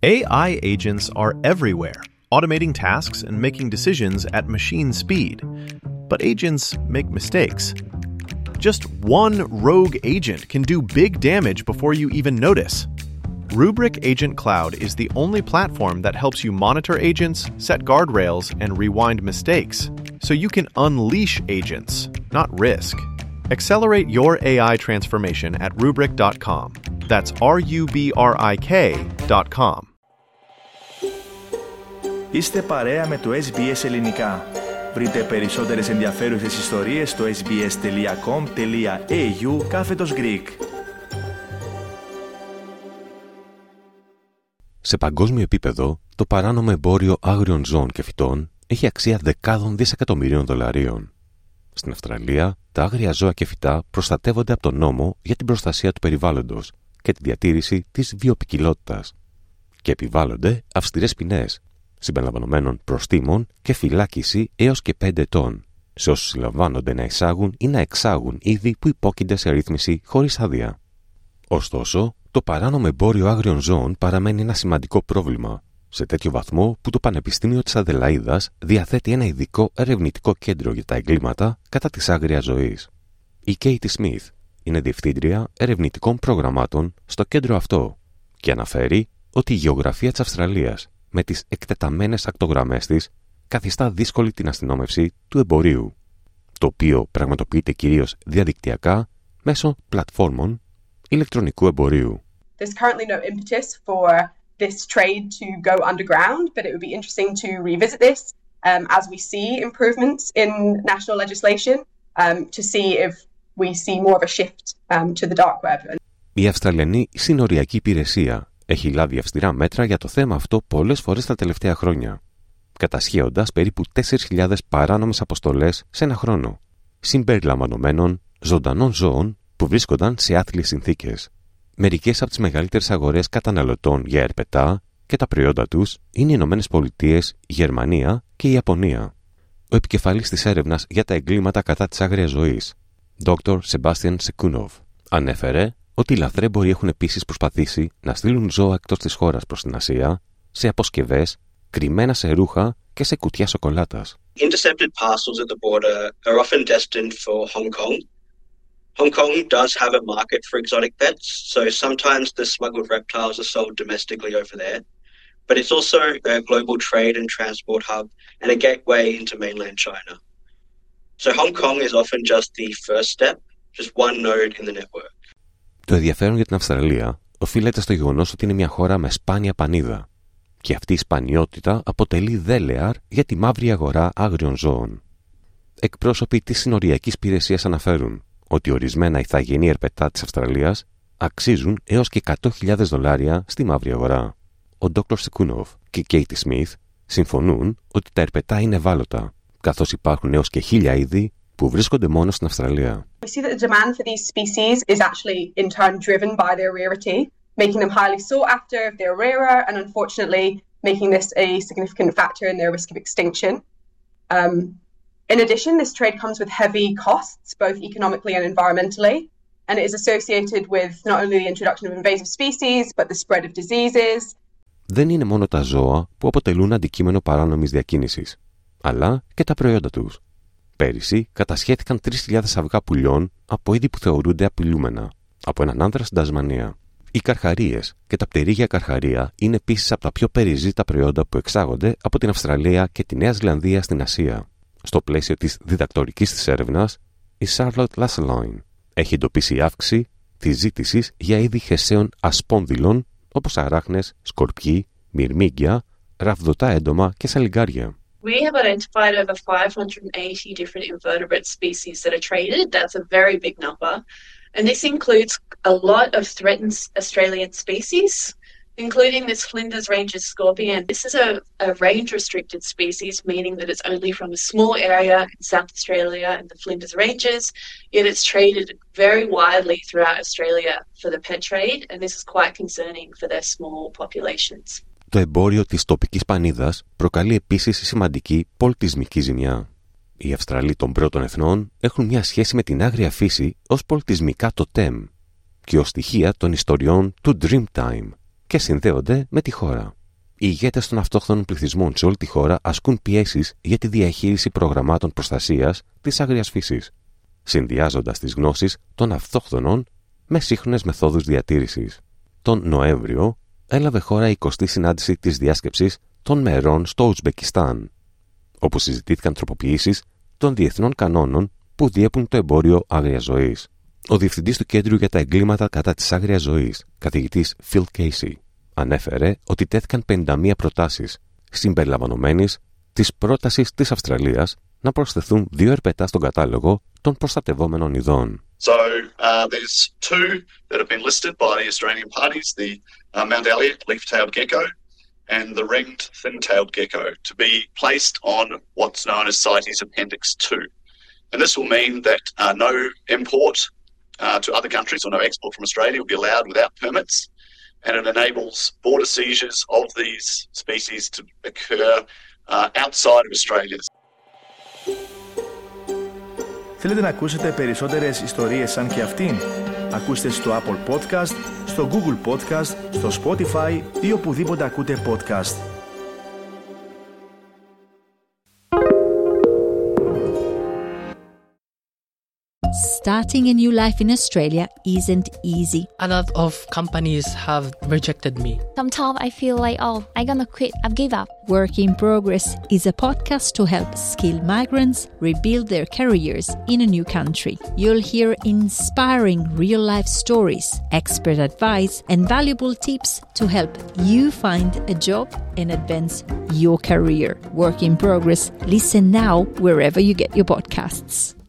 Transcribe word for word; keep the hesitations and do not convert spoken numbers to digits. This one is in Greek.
A I agents are everywhere, automating tasks and making decisions at machine speed. But agents make mistakes. Just one rogue agent can do big damage before you even notice. Rubrik Agent Cloud is the only platform that helps you monitor agents, set guardrails, and rewind mistakes, so you can unleash agents, not risk. Accelerate your A I transformation at rubrik dot com. That's R U B R I K dot com. Είστε παρέα με το ες μπι ες Ελληνικά. Βρείτε περισσότερες ενδιαφέρουσες ιστορίες στο sbs.com.au κάθετος Greek. Σε παγκόσμιο επίπεδο, το παράνομο εμπόριο άγριων ζώων και φυτών έχει αξία δεκάδων δισεκατομμυρίων δολαρίων. Στην Αυστραλία, τα άγρια ζώα και φυτά προστατεύονται από τον νόμο για την προστασία του περιβάλλοντος και τη διατήρηση της βιοποικιλότητας και επιβάλλονται αυστηρές ποινές, συμπεριλαμβανομένων προστίμων και φυλάκιση έως και πέντε ετών, σε όσους συλλαμβάνονται να εισάγουν ή να εξάγουν είδη που υπόκεινται σε ρύθμιση χωρίς άδεια. Ωστόσο, το παράνομο εμπόριο άγριων ζώων παραμένει ένα σημαντικό πρόβλημα, σε τέτοιο βαθμό που το Πανεπιστήμιο της Αδελαΐδας διαθέτει ένα ειδικό ερευνητικό κέντρο για τα εγκλήματα κατά της άγριας ζωής. Η Katie Smith είναι διευθύντρια ερευνητικών προγραμμάτων στο κέντρο αυτό και αναφέρει ότι η γεωγραφία της Αυστραλίας με τις εκτεταμένες ακτογραμμές της καθιστά δύσκολη την αστυνόμευση του εμπορίου, το οποίο πραγματοποιείται κυρίως διαδικτυακά μέσω πλατφόρμων ηλεκτρονικού εμπορίου. There's currently no impetus for this trade to go underground, but it would be interesting to revisit this um, as we see improvements in national legislation um, to see if we see more of a shift um, to the dark web. Η Αυστραλιανή Συνοριακή Υπηρεσία έχει λάβει αυστηρά μέτρα για το θέμα αυτό πολλές φορές τα τελευταία χρόνια, κατασχέοντας περίπου τέσσερις χιλιάδες παράνομες αποστολές σε ένα χρόνο, συμπεριλαμβανομένων ζωντανών ζώων που βρίσκονταν σε άθλιες συνθήκες. Μερικές από τις μεγαλύτερες αγορές καταναλωτών για ερπετά και τα προϊόντα τους είναι οι Ηνωμένες Πολιτείες, η Γερμανία και η Ιαπωνία. Ο επικεφαλής της έρευνας για τα εγκλήματα κατά της άγριας ζωής, Δόκτωρ Sebastian Sekunov, ανέφερε ότι οι λαθρέμποροι έχουν επίσης προσπαθήσει να στείλουν ζώα εκτός της χώρας προς την Ασία, σε αποσκευές, κρυμμένα σε ρούχα και σε κουτιά σοκολάτας. Intercepted parcels at the border are often destined for Hong Kong. Hong Kong does have a market for exotic pets, so sometimes the smuggled reptiles are sold domestically over there. But it's also a global trade and transport hub and a gateway into mainland China. So Hong Kong is often just the first step, just one node in the network. Το ενδιαφέρον για την Αυστραλία οφείλεται στο γεγονός ότι είναι μια χώρα με σπάνια πανίδα και αυτή η σπανιότητα αποτελεί δέλεαρ για τη μαύρη αγορά άγριων ζώων. Εκπρόσωποι της Συνοριακής Υπηρεσίας αναφέρουν ότι ορισμένα ηθαγενή ερπετά της Αυστραλίας αξίζουν έως και εκατό χιλιάδες δολάρια στη μαύρη αγορά. Ο Δόκτωρ Sekunov και η Katie Smith συμφωνούν ότι τα ερπετά είναι ευάλωτα, καθώς υπάρχουν έως και χίλια είδη που βρίσκονται μόνο στην Αυστραλία. We see that the demand for these species is actually in turn driven by their rarity, making them highly sought after if they're rarer, and unfortunately making this a significant factor in their risk of extinction. Um, in addition, this trade comes with heavy costs, both economically and environmentally, and it is associated with not only the introduction of invasive species, but the spread of diseases. Δεν είναι μόνο τα ζώα που αποτελούν αντικείμενο παράνομης διακίνησης, αλλά και τα προϊόντα τους. Πέρυσι κατασχέθηκαν τρεις χιλιάδες αυγά πουλιών από είδη που θεωρούνται απειλούμενα από έναν άνδρα στην Τασμανία. Οι καρχαρίες και τα πτερίγια καρχαρία είναι επίσης από τα πιο περιζήτητα προϊόντα που εξάγονται από την Αυστραλία και τη Νέα Ζηλανδία στην Ασία. Στο πλαίσιο της διδακτορικής της έρευνας, η Charlotte Lassaline έχει εντοπίσει αύξηση της ζήτησης για είδη χεσαίων ασπόνδυλων όπως αράχνες, σκορπιοί, μυρμήγκια, ραβδοτά έντομα και σαλιγκάρια. We have identified over five hundred eighty different invertebrate species that are traded. That's a very big number. And this includes a lot of threatened Australian species, including this Flinders Ranges scorpion. This is a, a range-restricted species, meaning that it's only from a small area in South Australia and the Flinders Ranges, yet it's traded very widely throughout Australia for the pet trade, and this is quite concerning for their small populations. Το εμπόριο της τοπικής πανίδας προκαλεί επίσης σημαντική πολιτισμική ζημιά. Οι Αυστραλοί των πρώτων εθνών έχουν μια σχέση με την άγρια φύση ως πολιτισμικά τοτέμ και ως στοιχεία των ιστοριών του Dreamtime και συνδέονται με τη χώρα. Οι ηγέτες των αυτόχθονων πληθυσμών σε όλη τη χώρα ασκούν πιέσεις για τη διαχείριση προγραμμάτων προστασίας της άγριας φύσης, συνδυάζοντας τις γνώσεις των αυτόχθονων με σύγχρονες μεθόδους διατήρησης. Τον Νοέμβριο έλαβε χώρα η εικοστή συνάντηση της διάσκεψης των μερών στο Ουσμπεκιστάν, όπου συζητήθηκαν τροποποιήσεις των διεθνών κανόνων που διέπουν το εμπόριο άγριας ζωής. Ο διευθυντής του Κέντρου για τα Εγκλήματα κατά της Άγριας Ζωής, καθηγητής Phil Casey, ανέφερε ότι τέθηκαν πενήντα μία προτάσεις, συμπεριλαμβανομένης της πρότασης της Αυστραλίας να προσθεθούν δύο ερπετά στον κατάλογο των προστατευόμενων ειδών. So uh, there's two that have been listed by the Australian parties, the uh, Mount Elliot leaf-tailed gecko and the ringed fin-tailed gecko, to be placed on what's known as CITES Appendix two. And this will mean that uh, no import uh, to other countries or no export from Australia will be allowed without permits, and it enables border seizures of these species to occur uh, outside of Australia. Θέλετε να ακούσετε περισσότερες ιστορίες σαν και αυτήν? Ακούστε στο Apple Podcast, στο Google Podcast, στο Spotify ή οπουδήποτε ακούτε podcast. Starting a new life in Australia isn't easy. A lot of companies have rejected me. Sometimes I feel like, oh, I'm gonna quit, I've give up. Work in Progress is a podcast to help skilled migrants rebuild their careers in a new country. You'll hear inspiring real-life stories, expert advice, and valuable tips to help you find a job and advance your career. Work in Progress. Listen now wherever you get your podcasts.